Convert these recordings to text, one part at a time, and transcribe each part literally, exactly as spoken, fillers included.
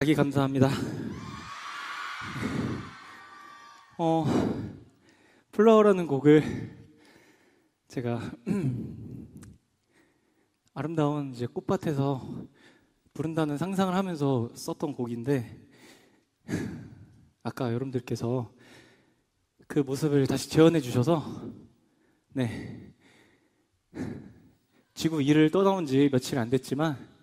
자기 감사합니다. 어, 플라워라는 곡을 제가 아름다운 이제 꽃밭에서 부른다는 상상을 하면서 썼던 곡인데 아까 여러분들께서 그 모습을 다시 재현해 주셔서 네 지구 이를 떠나온 지 며칠 안 됐지만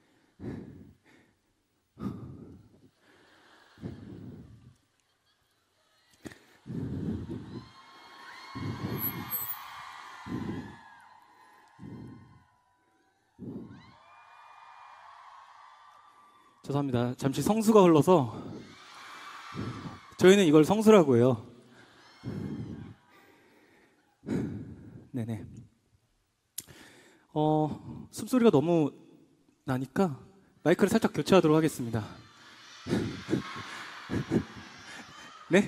죄송합니다. 잠시 성수가 흘러서 저희는 이걸 성수라고 해요. 네네. 어, 숨소리가 너무 나니까 마이크를 살짝 교체하도록 하겠습니다. 네?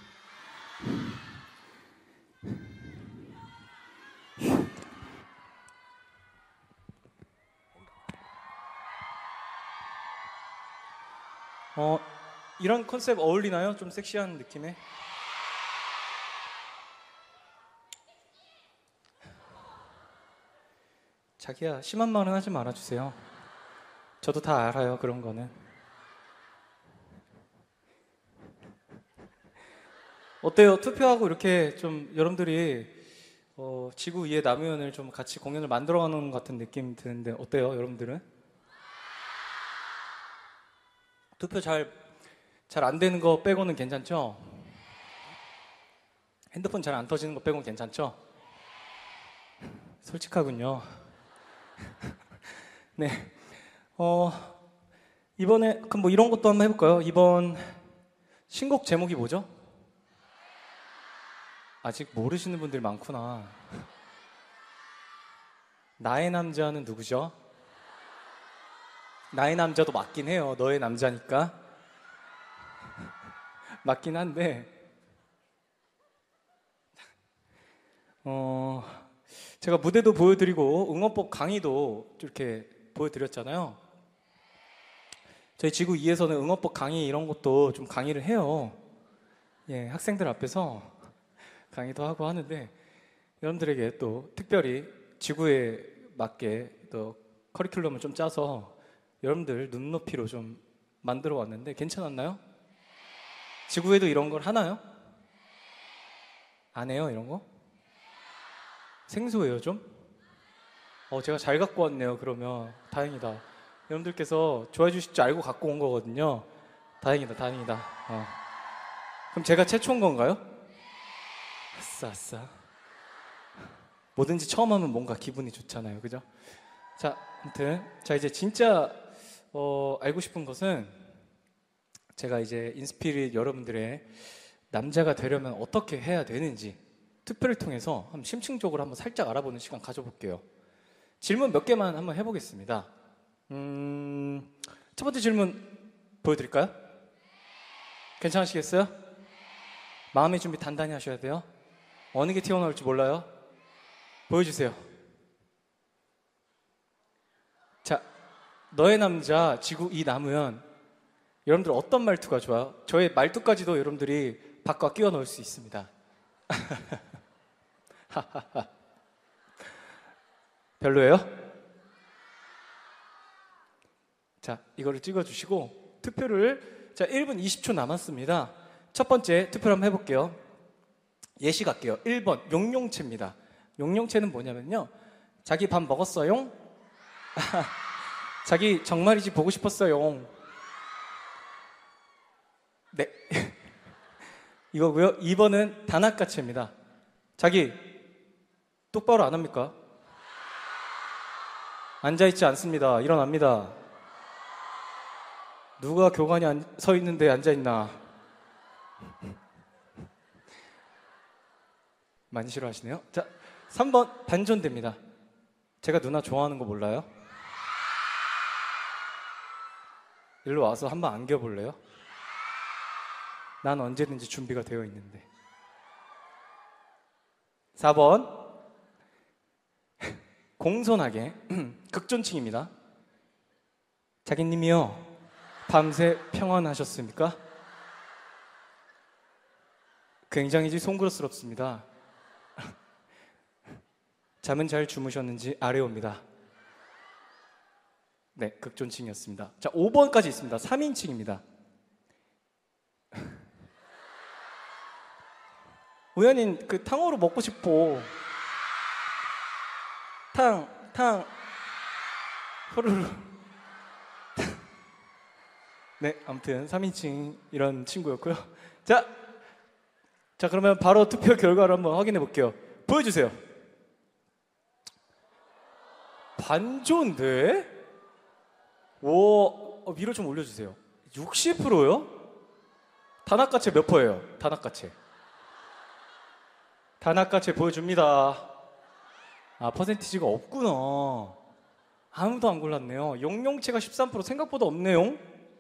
어, 이런 컨셉 어울리나요? 좀 섹시한 느낌의? 자기야, 심한 말은 하지 말아주세요. 저도 다 알아요, 그런 거는. 어때요? 투표하고 이렇게 좀 여러분들이 어, 지구 위에 남우연을 좀 같이 공연을 만들어가는 것 같은 느낌 드는데 어때요, 여러분들은? 투표 잘, 잘 안 되는 거 빼고는 괜찮죠? 핸드폰 잘 안 터지는 거 빼고는 괜찮죠? 솔직하군요. 네. 어, 이번에, 그럼 뭐 이런 것도 한번 해볼까요? 이번 신곡 제목이 뭐죠? 아직 모르시는 분들이 많구나. 나의 남자는 누구죠? 나의 남자도 맞긴 해요. 너의 남자니까. 맞긴 한데, 어, 제가 무대도 보여드리고 응원법 강의도 이렇게 보여드렸잖아요. 저희 지구 이에서는 응원법 강의 이런 것도 좀 강의를 해요. 예, 학생들 앞에서 강의도 하고 하는데 여러분들에게 또 특별히 지구에 맞게 또 커리큘럼을 좀 짜서 여러분들 눈높이로 좀 만들어 왔는데 괜찮았나요? 지구에도 이런 걸 하나요? 안 해요, 이런 거? 생소해요, 좀? 어, 제가 잘 갖고 왔네요, 그러면. 다행이다. 여러분들께서 좋아해 주실 줄 알고 갖고 온 거거든요. 다행이다, 다행이다. 어. 그럼 제가 최초인 건가요? 아싸, 아싸. 뭐든지 처음 하면 뭔가 기분이 좋잖아요, 그죠? 자, 아무튼. 자, 이제 진짜, 어, 알고 싶은 것은 제가 이제 인스피릿 여러분들의 남자가 되려면 어떻게 해야 되는지 투표를 통해서 한번 심층적으로 한번 살짝 알아보는 시간 가져볼게요. 질문 몇 개만 한번 해보겠습니다. 음, 첫 번째 질문 보여드릴까요? 괜찮으시겠어요? 마음의 준비 단단히 하셔야 돼요. 어느 게 튀어나올지 몰라요. 보여주세요. 자, 너의 남자 지구 이 남우연, 여러분들 어떤 말투가 좋아요? 저의 말투까지도 여러분들이 바꿔 끼워 넣을 수 있습니다. 별로예요? 자, 이거를 찍어주시고 투표를, 자, 일 분 이십 초 남았습니다. 첫 번째 투표를 한번 해볼게요. 예시 갈게요. 일 번 용용채입니다. 용용채는 뭐냐면요, 자기 밥 먹었어요? 자기 정말이지 보고 싶었어요. 네. 이거고요. 이 번은 다나카채입니다. 자기 똑바로 안 합니까? 앉아있지 않습니다. 일어납니다. 누가 교관이 안, 서 있는데 앉아있나? 많이 싫어하시네요. 자, 삼 번 반전대입니다. 제가 누나 좋아하는 거 몰라요? 일로 와서 한번 안겨볼래요? 난 언제든지 준비가 되어 있는데. 사 번 공손하게 극존칭입니다. 자기님이요, 밤새 평안하셨습니까? 굉장히 송구스럽습니다. 잠은 잘 주무셨는지 아래옵니다. 네, 극존칭이었습니다. 자, 오 번까지 있습니다. 삼 인칭입니다. 우연히 그 탕후루 먹고 싶어. 탕, 탕, 후루루. 네, 아무튼 삼 인칭 이런 친구였고요. 자, 자 그러면 바로 투표 결과를 한번 확인해 볼게요. 보여주세요. 반조인데? 오, 어, 위로 좀 올려주세요. 육십 퍼센트요? 단아까체 몇 퍼예요? 단아까체. 단아까체 보여줍니다. 아, 퍼센티지가 없구나. 아무도 안 골랐네요. 용용체가 십삼 퍼센트 생각보다 없네요.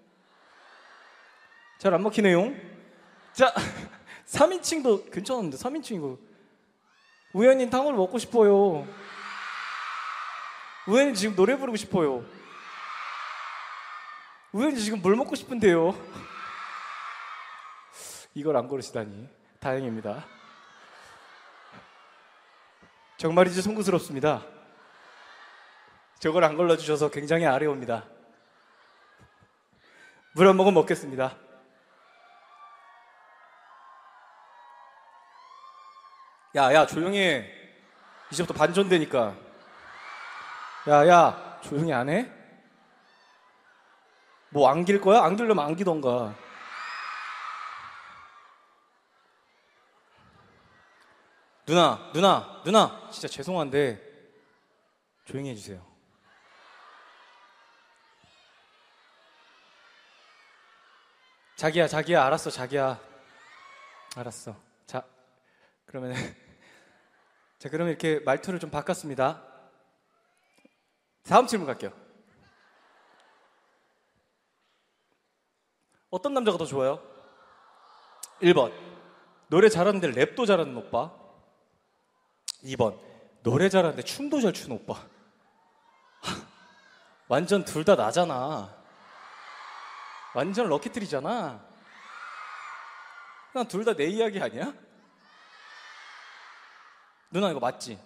잘 안 먹히네요. 자, 삼 인칭도 괜찮은데 삼 인칭이고. 우연히 탕후루 먹고 싶어요. 우연히 지금 노래 부르고 싶어요. 우연히 지금 뭘 먹고 싶은데요. 이걸 안 고르시다니 다행입니다. 정말이지 송구스럽습니다. 저걸 안 골라주셔서 굉장히 아래옵니다. 물 한 모금 먹겠습니다. 야야 조용히 해. 이제부터 반전되니까. 야야 조용히 안 해? 뭐 안길 거야? 안기려면 안기던가. 누나 누나 누나 진짜 죄송한데 조용히 해주세요. 자기야 자기야 알았어 자기야 알았어. 자 그러면 자 그러면 이렇게 말투를 좀 바꿨습니다. 다음 질문 갈게요. 어떤 남자가 더 좋아요? 일 번 노래 잘하는데 랩도 잘하는 오빠. 이 번 노래 잘하는데 춤도 잘 추는 오빠. 완전 둘 다 나잖아. 완전 럭키트리잖아. 난 둘 다 내 이야기 아니야? 누나 이거 맞지?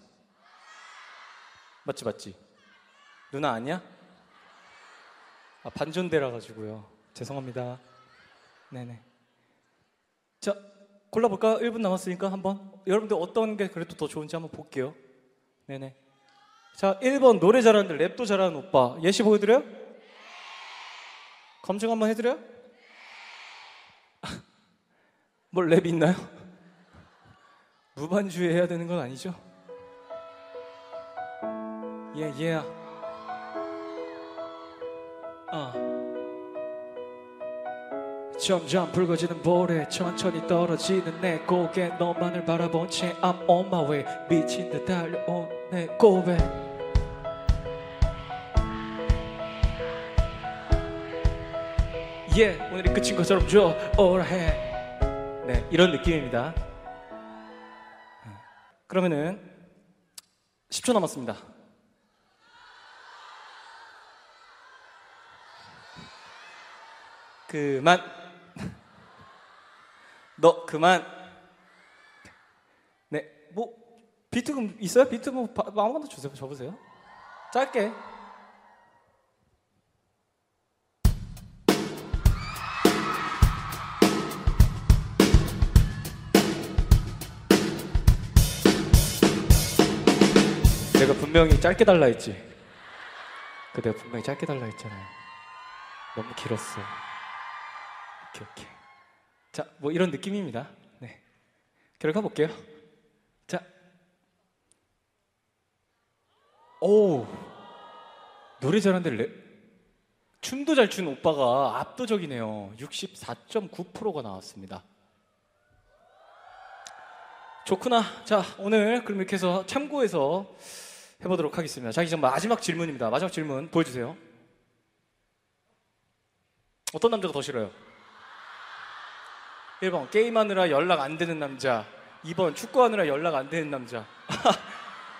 맞지 맞지? 누나 아니야? 아, 반전대라 가지고요. 죄송합니다. 네네. 자 골라볼까요? 일 분 남았으니까 한번 여러분들 어떤 게 그래도 더 좋은지 한번 볼게요. 네네. 자 일 번 노래 잘하는데 랩도 잘하는 오빠. 예시 보여드려요? 검증 한번 해드려요? 뭘 랩 있나요? 무반주에 해야 되는 건 아니죠? 예, yeah, 예. Yeah. 아. 점점 붉어지는 볼에 천천히 떨어지는 내 고개 너만을 바라본 채 I'm on my way 미친 듯 달려온 내 고백 예 yeah, 오늘이 끝인 것처럼 좋아해. 네 이런 느낌입니다. 그러면은 십 초 남았습니다. 그만 너 그만. 네, 뭐 비트 있어요? 비트 뭐 아무거나 주세요. 줘보세요. 짧게. 내가 분명히 짧게 달라 했지. 그 내가 분명히 짧게 달라 했잖아요. 너무 길었어. 오케이 오케이. 자, 뭐 이런 느낌입니다. 네, 결과 볼게요. 자, 오, 노래 잘하는데 랩, 춤도 잘 추는 오빠가 압도적이네요. 육십사 점 구 퍼센트가 나왔습니다. 좋구나. 자, 오늘 그럼 이렇게 해서 참고해서 해보도록 하겠습니다. 자, 이제 마지막 질문입니다. 마지막 질문 보여주세요. 어떤 남자가 더 싫어요? 일 번 게임하느라 연락 안 되는 남자. 이 번 축구하느라 연락 안 되는 남자.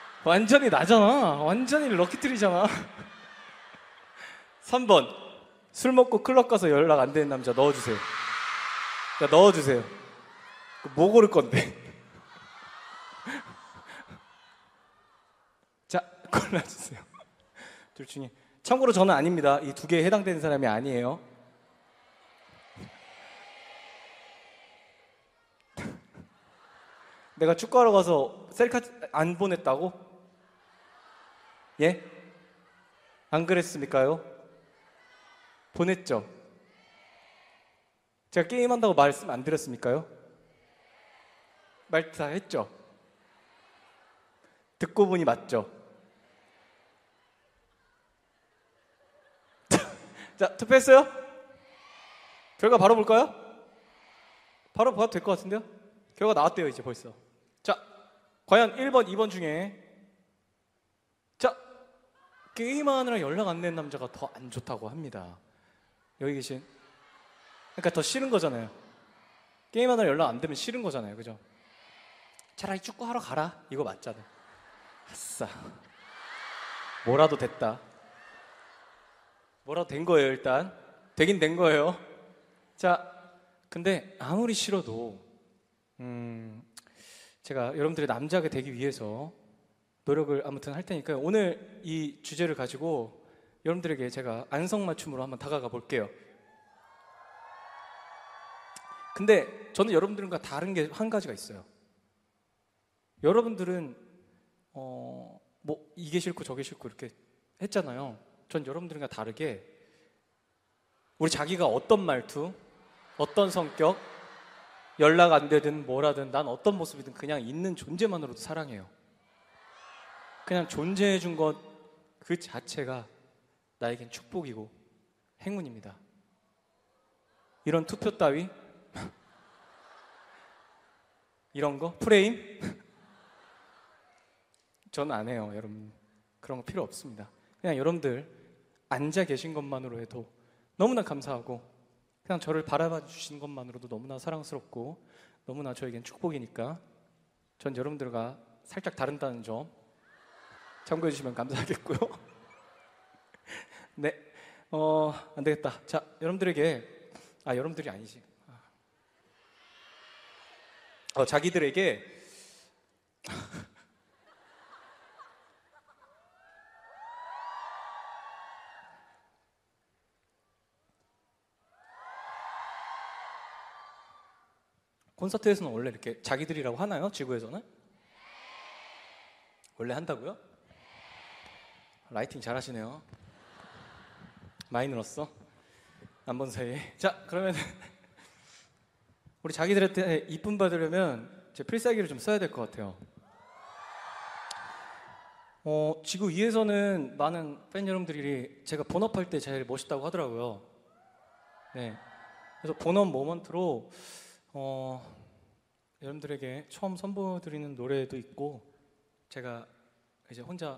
완전히 나잖아. 완전히 럭키트리잖아. 삼 번 술 먹고 클럽 가서 연락 안 되는 남자 넣어주세요. 야, 넣어주세요. 뭐 고를 건데? 자, 골라주세요. 둘 중에. 참고로 저는 아닙니다. 이 두 개에 해당되는 사람이 아니에요. 내가 축구하러 가서 셀카 안 보냈다고? 예? 안 그랬습니까요? 보냈죠? 제가 게임한다고 말씀 안 드렸습니까요? 말 다 했죠? 듣고 보니 맞죠? 자, 투표했어요? 결과 바로 볼까요? 바로 봐도 될 것 같은데요? 결과 나왔대요, 이제 벌써. 자, 과연 일 번, 이 번 중에 자, 게임하느라 연락 안 되는 남자가 더 안 좋다고 합니다. 여기 계신, 그러니까 더 싫은 거잖아요. 게임하느라 연락 안 되면 싫은 거잖아요, 그죠? 차라리 축구하러 가라, 이거 맞잖아요. 아싸, 뭐라도 됐다. 뭐라도 된 거예요. 일단 되긴 된 거예요. 자, 근데 아무리 싫어도 음, 제가 여러분들의 남자가 되기 위해서 노력을 아무튼 할 테니까요. 오늘 이 주제를 가지고 여러분들에게 제가 안성맞춤으로 한번 다가가 볼게요. 근데 저는 여러분들과 다른 게 한 가지가 있어요. 여러분들은 어, 뭐 이게 싫고 저게 싫고 이렇게 했잖아요. 전 여러분들과 다르게 우리 자기가 어떤 말투, 어떤 성격, 연락 안 되든 뭐라든 난 어떤 모습이든 그냥 있는 존재만으로도 사랑해요. 그냥 존재해 준 것 그 자체가 나에겐 축복이고 행운입니다. 이런 투표 따위 이런 거 프레임 저는 안 해요. 여러분 그런 거 필요 없습니다. 그냥 여러분들 앉아 계신 것만으로 해도 너무나 감사하고 그냥 저를 바라봐 주신 것만으로도 너무나 사랑스럽고 너무나 저에겐 축복이니까 전 여러분들과 살짝 다른다는 점 참고해 주시면 감사하겠고요. 네, 어, 안 되겠다. 자, 여러분들에게 아 여러분들이 아니지. 어, 자기들에게 콘서트에서는 원래 이렇게 자기들이라고 하나요? 지구에서는? 원래 한다고요? 라이팅 잘하시네요. 많이 늘었어? 안 본 사이에. 자, 그러면 우리 자기들한테 이쁨 받으려면 제 필살기를 좀 써야 될 것 같아요. 어, 지구 위에서는 많은 팬 여러분들이 제가 본업할 때 제일 멋있다고 하더라고요. 네, 그래서 본업 모먼트로 어, 여러분들에게 처음 선보여드리는 노래도 있고 제가 이제 혼자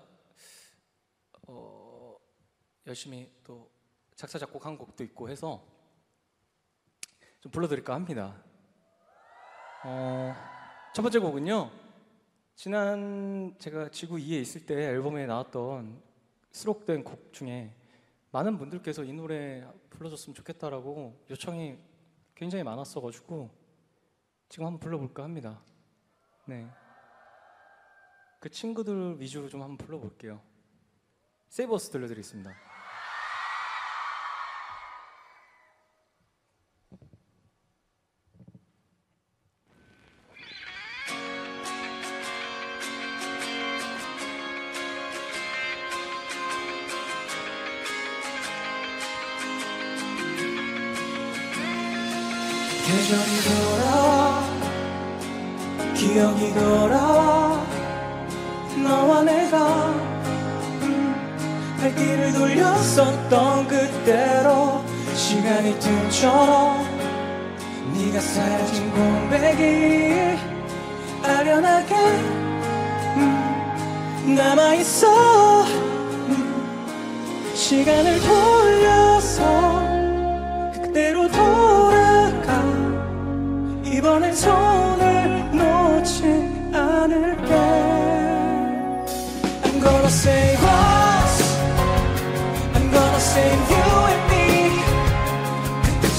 어, 열심히 또 작사 작곡한 곡도 있고 해서 좀 불러드릴까 합니다. 어, 첫 번째 곡은요, 지난 제가 지구 이에 있을 때 앨범에 나왔던 수록된 곡 중에 많은 분들께서 이 노래 불러줬으면 좋겠다라고 요청이 굉장히 많았어가지고 지금 한번 불러볼까 합니다. 네, 그 친구들 위주로 좀 한번 불러볼게요. 세이브 어스 들려드리겠습니다. 계절이 돌아와 기억이 돌아와 너와 내가 음, 갈 길을 돌렸었던 그때로 시간이 틈처럼 네가 사라진 공백이 아련하게 음, 남아있어 음, 시간을 돌려서 그때로 돌아가 이번엔 손을 놓지 않을게. I'm gonna save us, I'm gonna save you and me.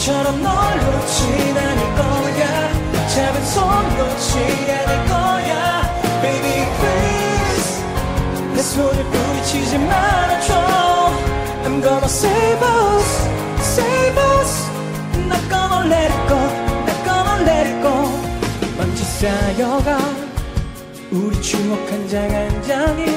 그때처럼 널 놓진 않을 거야. 잡은 손 놓지 않을 거야. Baby please 내 손을 부딪히지 말아줘. I'm gonna save us, save us. Not gonna let it go, not gonna let it go. 먼지 쌓여가 우리 추억 한 장 한 장이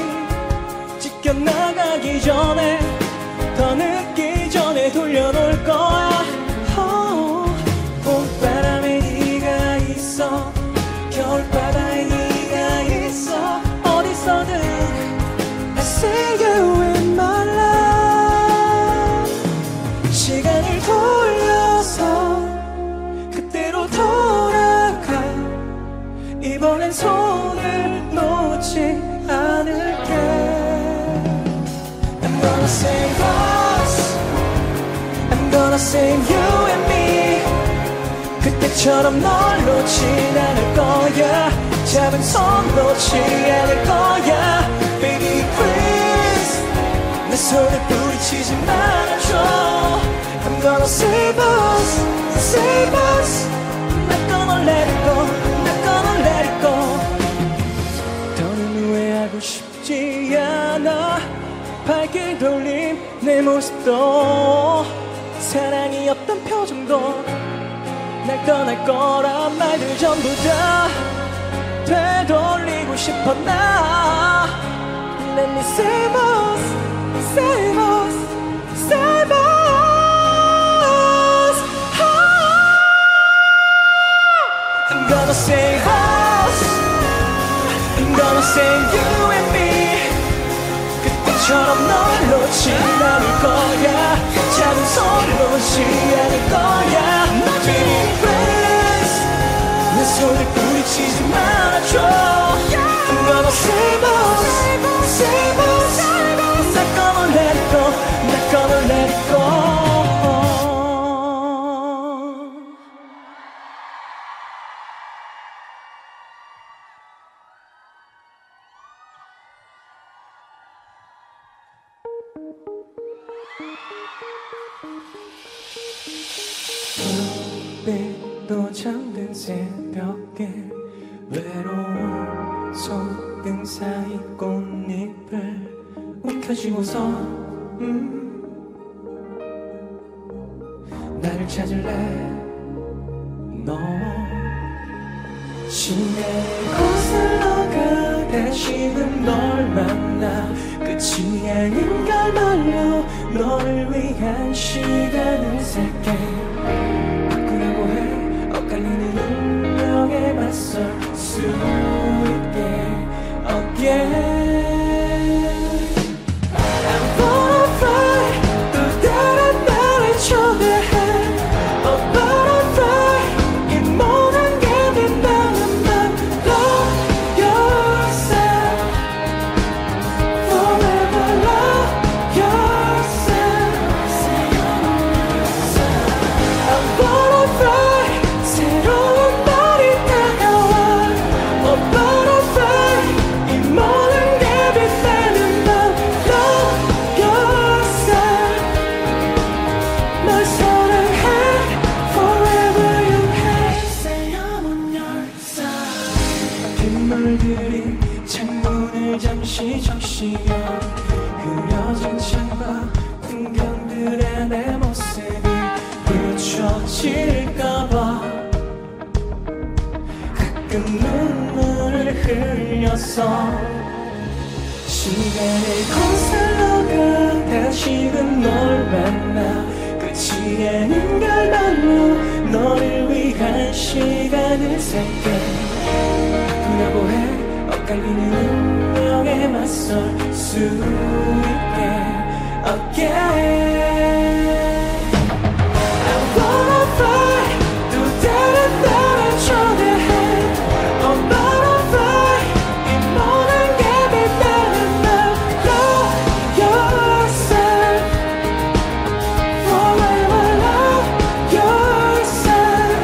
찢겨나가기 전에 더 늦기 전에 돌려놓을 거야. oh, 봄바람에 네가 있어 겨울바다에 네가 있어 어디서든 I see you in my life. 시간을 돌려서 그때로 돌아가. 이번엔 손을 놓지 않을게. I'm gonna save us. I'm gonna save you and me. 그때처럼 널 놓진 않을 거야. 잡은 손 놓지 않을 거야. Baby please 내 손을 부딪히지 말아줘. I'm gonna save us, save us. Not gonna let it go, not gonna let it go. 더는 후회하고 싶지 않아. 밝게 돌린 내 모습도 사랑이었던 표정도 날 떠날 거란 말들 전부 다 되돌리고 싶어 나. Let me save us, save us, save us. I'm gonna save us. I'm gonna save you and me. 그때처럼 널 놓지 않을 거야. 잡은 손 놓지 않을 거야. Baby please 내 손을 부딪히지 말아줘. I'm gonna save us, save us. Not gonna let it go, not gonna let it go. 또 잠든 새벽에 외로운 손등 사이 꽃잎을 움켜쥐고서 음 나를 찾을래. 너 시내의 거슬러 가다 지금 널 만나 끝이 아닌 걸 말로 너를 위한 시간을 셀게. 바꾸려고 해 엇갈리는 운명에 맞설 수 있게 again. I'm gonna fly 또 다른 나를 초대해. Oh butterfly 이 모든 게 빛나는 밤 Love yourself forever. Love yourself. I'm gonna fly 새로운 날이 다가와. Oh butterfly 이 모든 게 빛나는 밤 Love yourself. 널 사랑해 forever you have. Say I'm on your side. 빗물들이 창문을 잠시 적시며 흐려진 창과 풍경들의 내 모습이 비춰질까봐 가끔 눈물을 흘려서 시간을 거슬러 가다 지금 널 만나 끝이 아닌 걸 말로 너를 위한 시간을 셀게. 바꾸려고 해 엇갈리는 운명에 맞설 수 있게 again. I wanna fly 또 다른 나를 초대해. Oh butterfly 이 모든 게 빛나는 날 Love yourself forever. Love yourself.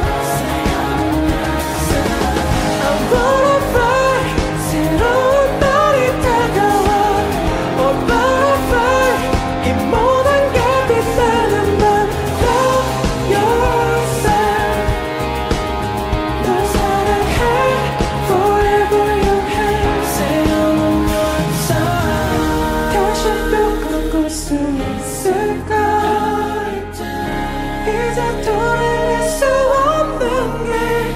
I wanna fly 새로운 날이 다가와. Oh butterfly 이 모든 게 빛나는 돌아갈 수 없는 게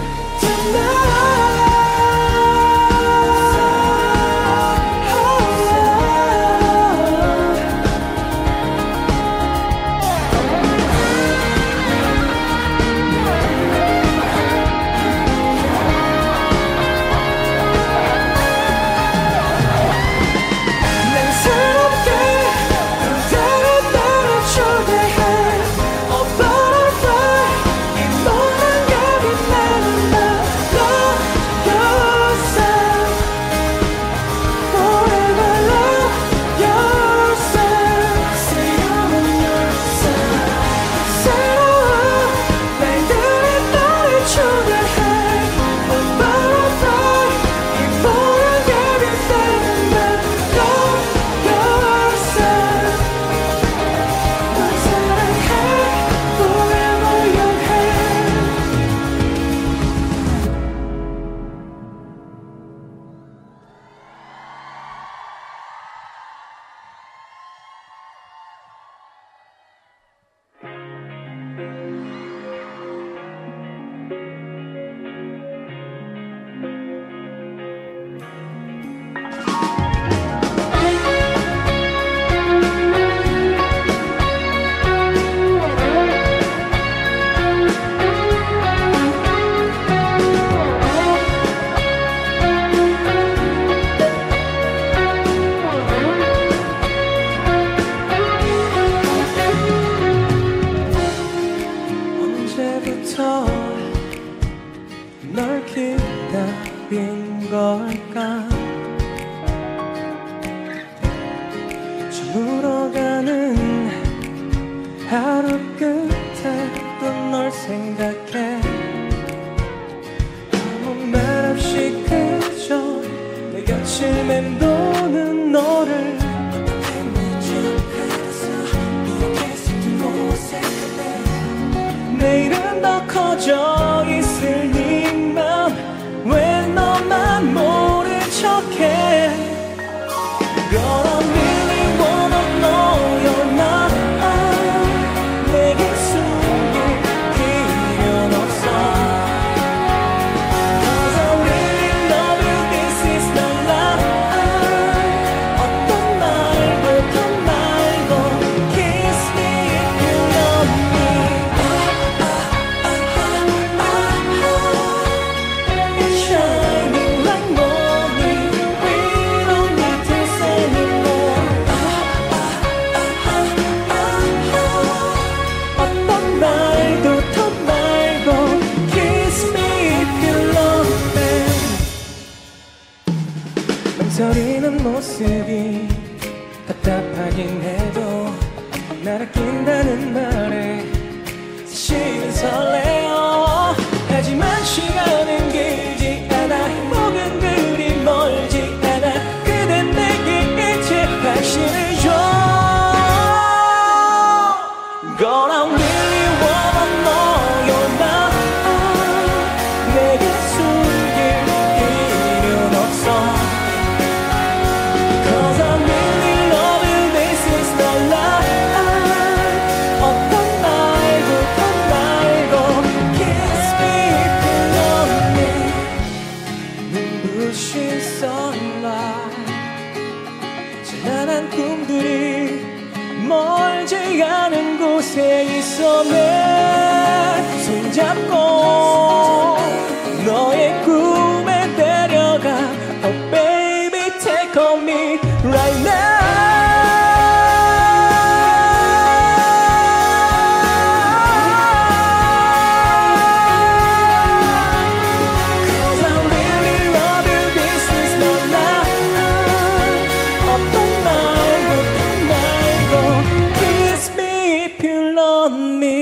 언제부터 널 기다린 걸까? 저물어가는 하루 끝에 또 널 생각해. 아무 말 없이 그저 내 곁을 맴도는 너를 내일은 더 커져 있을 네 맘 왜 너만 모른 척해. Girl, I really wanna know you're not 내게 숨길 필요는 없어. Cause I really love you, this is the lie. 어떤 말부터 말고 kiss me if you love me. It's shining like morning, we don't need to say anymore. 어떤 말도 더 말고 kiss me if you love me. 망설이는 모습이 답답하긴 해도 날 아낀다는 말에 사실은 설레어. 하지만 시간은 길지 않아, 행복은 그리 멀지 않아. 그댄 내게 이제 확신을 줘. Girl, I really wanna know you're not 내게 숨길 필요는 없어. Cause I really love you, this is the lie. 어떤 말부터 말고 kiss me if you love me. 눈부신 sunlight, 찬란한 꿈들이 멀지 않은 곳에 있어. 내 손잡고 너의 꿈에 데려가. Oh baby, take on me right now. Cause I really love you, this is no lie. 어떤 말부터 말고 kiss me if you love me.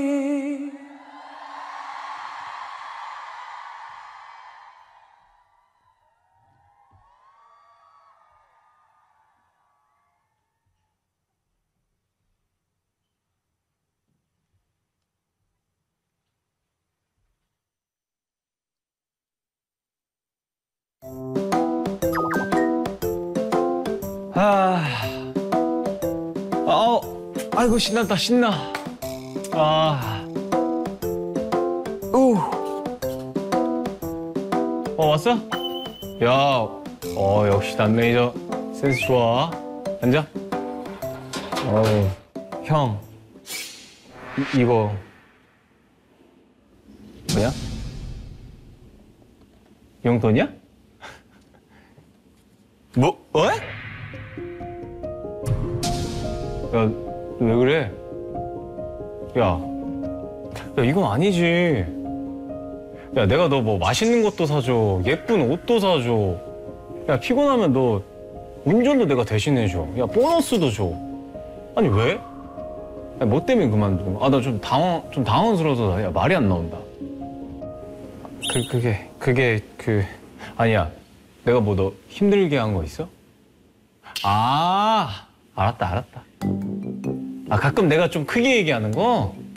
아, 어, 아이고 신난다 신나. 아, 어, 왔어? 야, 어, 역시 단 매니저 센스 좋아. 앉아. 어, 형. 이, 이거 뭐야? 용돈이야? 뭐? 어? 야, 왜 그래? 야, 야, 이건 아니지. 야, 내가 너 뭐 맛있는 것도 사줘, 예쁜 옷도 사줘. 야, 피곤하면 너 운전도 내가 대신해줘. 야, 보너스도 줘. 아니, 왜? 야, 뭐 때문에 그만두고? 아, 나 좀 당황, 좀 당황스러워서, 야, 말이 안 나온다. 그, 그게, 그게, 그, 아니야. 내가 뭐 너 힘들게 한 거 있어? 아, 알았다, 알았다. 아, 가끔 내가 좀 크게 얘기하는 거?